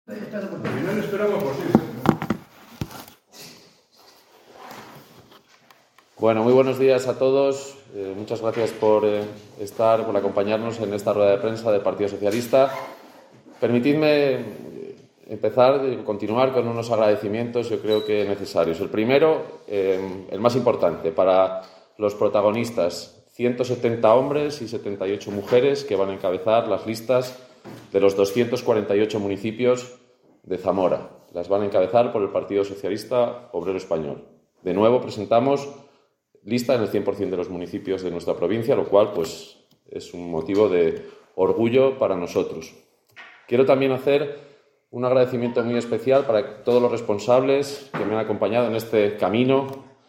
Al final esperamos por sí. Bueno, muy buenos días a todos. Muchas gracias por acompañarnos en esta rueda de prensa del Partido Socialista. Permitidme continuar con unos agradecimientos, yo creo que necesarios. El primero, el más importante, para los protagonistas, 170 hombres y 78 mujeres que van a encabezar las listas de los 248 municipios de Zamora. Las van a encabezar por el Partido Socialista Obrero Español. De nuevo presentamos lista en el 100% de los municipios de nuestra provincia, lo cual pues, es un motivo de orgullo para nosotros. Quiero también hacer un agradecimiento muy especial para todos los responsables que me han acompañado en este camino,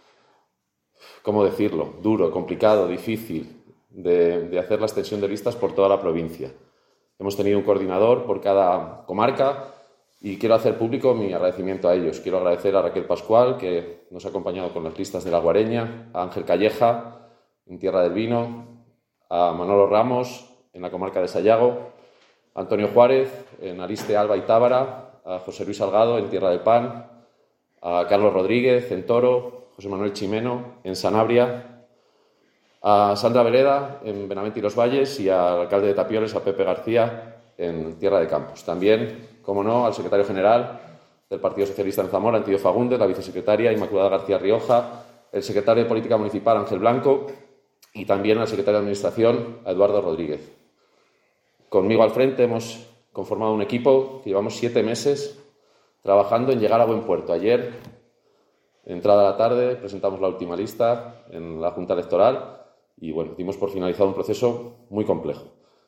¿cómo decirlo?, duro, complicado, difícil, de hacer la extensión de listas por toda la provincia. Hemos tenido un coordinador por cada comarca y quiero hacer público mi agradecimiento a ellos. Quiero agradecer a Raquel Pascual, que nos ha acompañado con las listas de La Guareña, a Ángel Calleja, en Tierra del Vino, a Manolo Ramos, en la comarca de Sayago, a Antonio Juárez, en Ariste, Alba y Tábara, a José Luis Salgado, en Tierra del Pan, a Carlos Rodríguez, en Toro, José Manuel Chimeno, en Sanabria, a Sandra Vereda, en Benavente y Los Valles, y al alcalde de Tapioles, a Pepe García, en Tierra de Campos. También, como no, al secretario general del Partido Socialista en Zamora, Antonio Fagundes, la vicesecretaria Inmaculada García Rioja, el secretario de Política Municipal, Ángel Blanco, y también al secretario de Administración, a Eduardo Rodríguez. Conmigo al frente hemos conformado un equipo que llevamos 7 meses trabajando en llegar a buen puerto. Ayer, entrada la tarde, presentamos la última lista en la Junta Electoral y, bueno, dimos por finalizado un proceso muy complejo.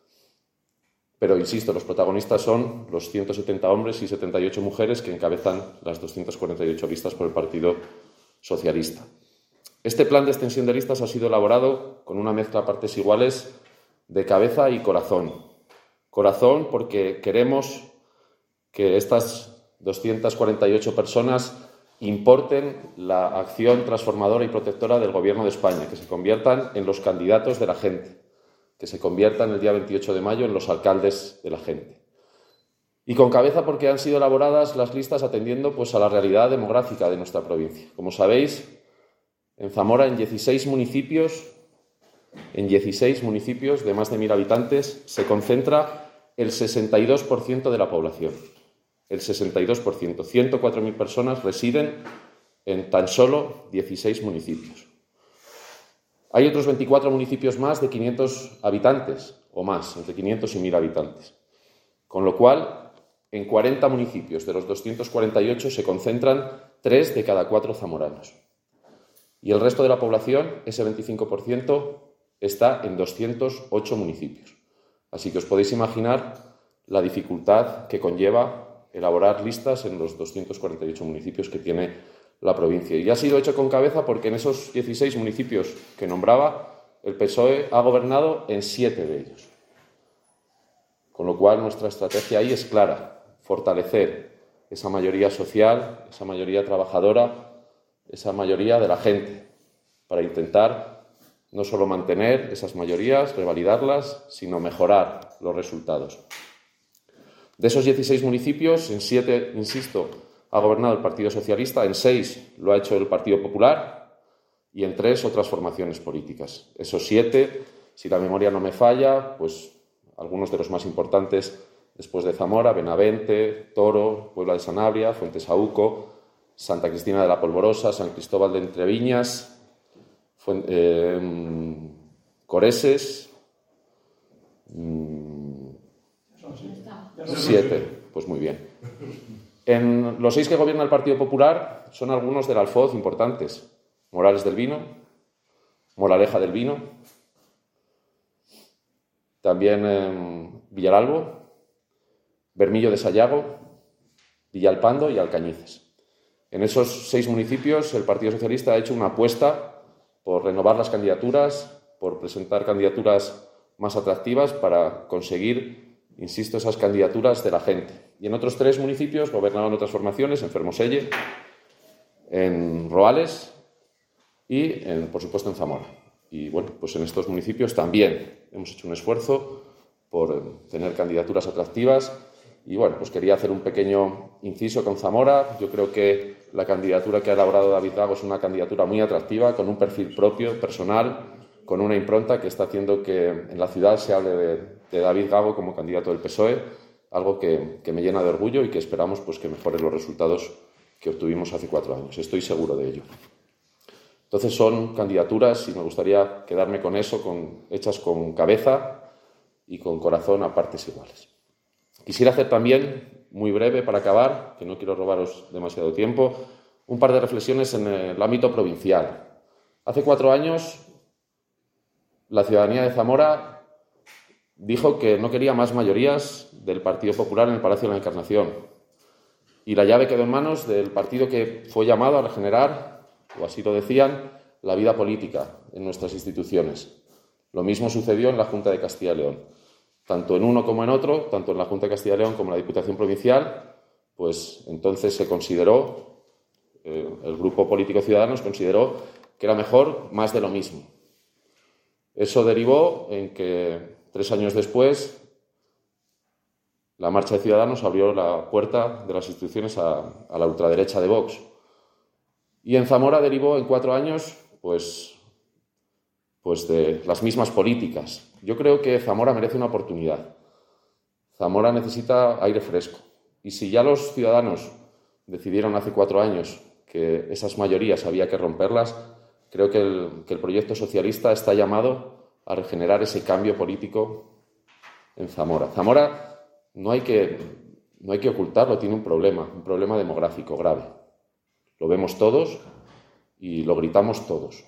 Pero, insisto, los protagonistas son los 170 hombres y 78 mujeres que encabezan las 248 listas por el Partido Socialista. Este plan de extensión de listas ha sido elaborado con una mezcla a partes iguales de cabeza y corazón. Corazón porque queremos que estas 248 personas importen la acción transformadora y protectora del Gobierno de España, que se conviertan en los candidatos de la gente, que se conviertan el día 28 de mayo en los alcaldes de la gente. Y con cabeza porque han sido elaboradas las listas atendiendo pues, a la realidad demográfica de nuestra provincia. Como sabéis, en Zamora, en 16 municipios de más de 1.000 habitantes, se concentra el 62% de la población. El 62%. 104.000 personas residen en tan solo 16 municipios. Hay otros 24 municipios más de 500 habitantes o más, entre 500 y 1.000 habitantes. Con lo cual, en 40 municipios de los 248 se concentran 3 de cada 4 zamoranos. Y el resto de la población, ese 25%, está en 208 municipios. Así que os podéis imaginar la dificultad que conlleva elaborar listas en los 248 municipios que tiene la provincia. Y ha sido hecho con cabeza porque en esos 16 municipios que nombraba, el PSOE ha gobernado en 7 de ellos. Con lo cual, nuestra estrategia ahí es clara: fortalecer esa mayoría social, esa mayoría trabajadora, esa mayoría de la gente, para intentar no solo mantener esas mayorías, revalidarlas, sino mejorar los resultados. De esos 16 municipios, en 7, insisto, ha gobernado el Partido Socialista, en 6 lo ha hecho el Partido Popular y en 3 otras formaciones políticas. Esos 7, si la memoria no me falla, pues algunos de los más importantes después de Zamora: Benavente, Toro, Puebla de Sanabria, Fuentesauco, Santa Cristina de la Polvorosa, San Cristóbal de Entreviñas, Coreses. 7, pues muy bien. En los 6 que gobierna el Partido Popular son algunos del Alfoz importantes: Morales del Vino, Moraleja del Vino, también Villaralbo, Bermillo de Sayago, Villalpando y Alcañices. En esos 6 municipios el Partido Socialista ha hecho una apuesta por renovar las candidaturas, por presentar candidaturas más atractivas para conseguir, insisto, esas candidaturas de la gente. Y en otros 3 municipios gobernaban otras formaciones: en Fermoselle, en Roales y, por supuesto, en Zamora. Y bueno, pues en estos municipios también hemos hecho un esfuerzo por tener candidaturas atractivas Y bueno, pues quería hacer un pequeño inciso con Zamora. Yo creo que la candidatura que ha elaborado David Gago es una candidatura muy atractiva, con un perfil propio, personal, con una impronta que está haciendo que en la ciudad se hable de David Gago como candidato del PSOE, algo que me llena de orgullo y que esperamos pues, que mejore los resultados que obtuvimos hace 4 años. Estoy seguro de ello. Entonces son candidaturas, y me gustaría quedarme con eso, hechas con cabeza y con corazón a partes iguales. Quisiera hacer también, muy breve para acabar, que no quiero robaros demasiado tiempo, un par de reflexiones en el ámbito provincial. Hace 4 años, la ciudadanía de Zamora dijo que no quería más mayorías del Partido Popular en el Palacio de la Encarnación. Y la llave quedó en manos del partido que fue llamado a regenerar, o así lo decían, la vida política en nuestras instituciones. Lo mismo sucedió en la Junta de Castilla y León. Tanto en uno como en otro, tanto en la Junta de Castilla y León como en la Diputación Provincial, pues entonces se consideró, el grupo político Ciudadanos consideró que era mejor más de lo mismo. Eso derivó en que 3 años después la Marcha de Ciudadanos abrió la puerta de las instituciones a la ultraderecha de Vox. Y en Zamora derivó en 4 años pues de las mismas políticas. Yo creo que Zamora merece una oportunidad. Zamora necesita aire fresco. Y si ya los ciudadanos decidieron hace 4 años que esas mayorías había que romperlas, creo que el proyecto socialista está llamado a regenerar ese cambio político en Zamora. Zamora no hay que ocultarlo, tiene un problema demográfico grave. Lo vemos todos y lo gritamos todos.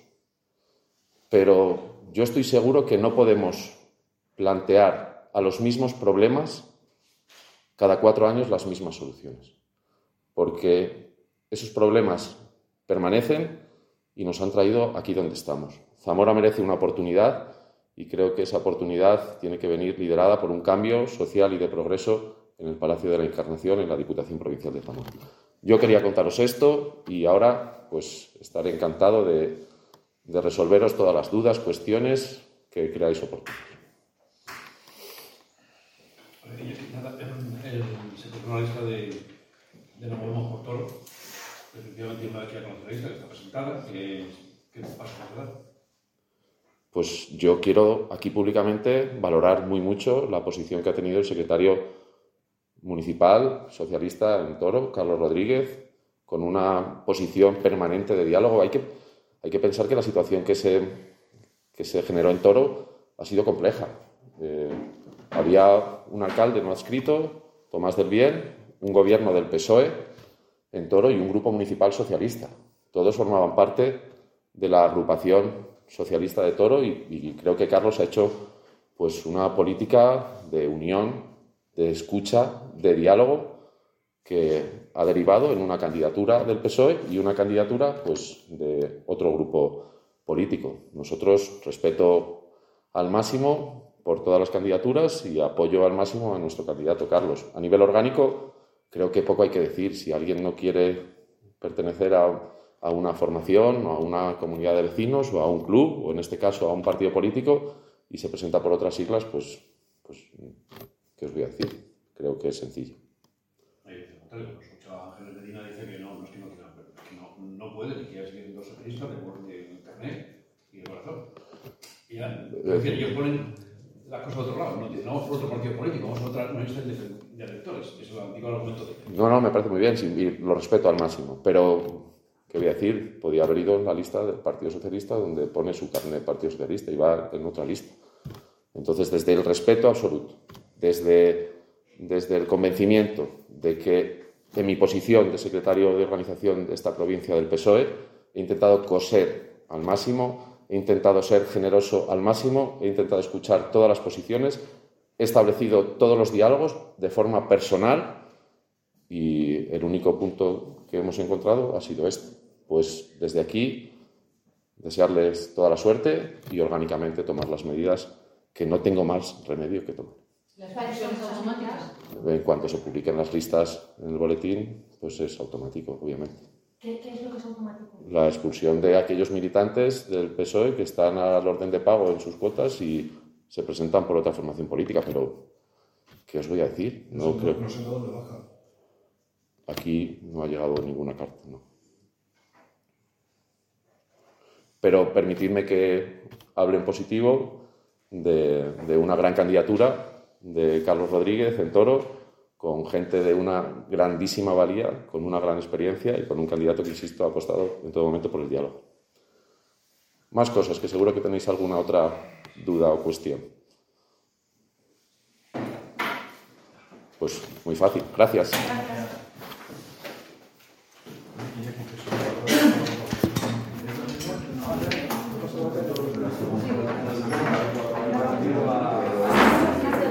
Pero yo estoy seguro que no podemos plantear a los mismos problemas cada 4 años las mismas soluciones, porque esos problemas permanecen y nos han traído aquí donde estamos. Zamora merece una oportunidad y creo que esa oportunidad tiene que venir liderada por un cambio social y de progreso en el Palacio de la Encarnación, en la Diputación Provincial de Zamora. Yo quería contaros esto y ahora pues estaré encantado de resolveros todas las dudas, cuestiones que creáis oportunas. El secretario de No Movemos por Toro, efectivamente una vez que ya conoce la lista que está presentada, ¿qué paso va a dar? Pues yo quiero aquí públicamente valorar muy mucho la posición que ha tenido el secretario municipal socialista en Toro, Carlos Rodríguez, con una posición permanente de diálogo. Hay que pensar que la situación que se generó en Toro ha sido compleja. Había un alcalde no adscrito, Tomás del Bien, un gobierno del PSOE en Toro y un grupo municipal socialista. Todos formaban parte de la agrupación socialista de Toro y creo que Carlos ha hecho pues una política de unión, de escucha, de diálogo que ha derivado en una candidatura del PSOE y una candidatura pues de otro grupo político. Nosotros respeto al máximo por todas las candidaturas y apoyo al máximo a nuestro candidato Carlos. A nivel orgánico creo que poco hay que decir. Si alguien no quiere pertenecer a una formación o a una comunidad de vecinos o a un club o en este caso a un partido político y se presenta por otras siglas, pues ¿qué os voy a decir? Creo que es sencillo. Ángeles Medina dice que no es que no quiera, que no puede, ni quiere seguir siendo socialista de internet y de corazón. Y ya, es decir, ellos ponen las cosas de otro lado, no dicen, vamos por otro partido político, vamos a otra lista de electores. Eso es el antiguo argumento de... No, me parece muy bien y lo respeto al máximo, pero ¿qué voy a decir? Podía haber ido en la lista del Partido Socialista donde pone su carnet de Partido Socialista y va en otra lista. Entonces, desde el respeto absoluto, desde el convencimiento de que en mi posición de secretario de organización de esta provincia del PSOE he intentado coser al máximo, he intentado ser generoso al máximo, he intentado escuchar todas las posiciones, he establecido todos los diálogos de forma personal y el único punto que hemos encontrado ha sido este. Pues desde aquí desearles toda la suerte y orgánicamente tomar las medidas que no tengo más remedio que tomar. ¿Las pensiones automáticas? En cuanto se publiquen las listas en el boletín, pues es automático, obviamente. ¿Qué es lo que es automático? La expulsión de aquellos militantes del PSOE que están al orden de pago en sus cuotas y se presentan por otra formación política, pero ¿Qué os voy a decir? No creo. No sé dónde baja. Aquí no ha llegado ninguna carta, no. Pero permitidme que hable en positivo de una gran candidatura de Carlos Rodríguez en Toro, con gente de una grandísima valía, con una gran experiencia y con un candidato que, insisto, ha apostado en todo momento por el diálogo. Más cosas, que seguro que tenéis alguna otra duda o cuestión. Pues muy fácil. Gracias. Gracias.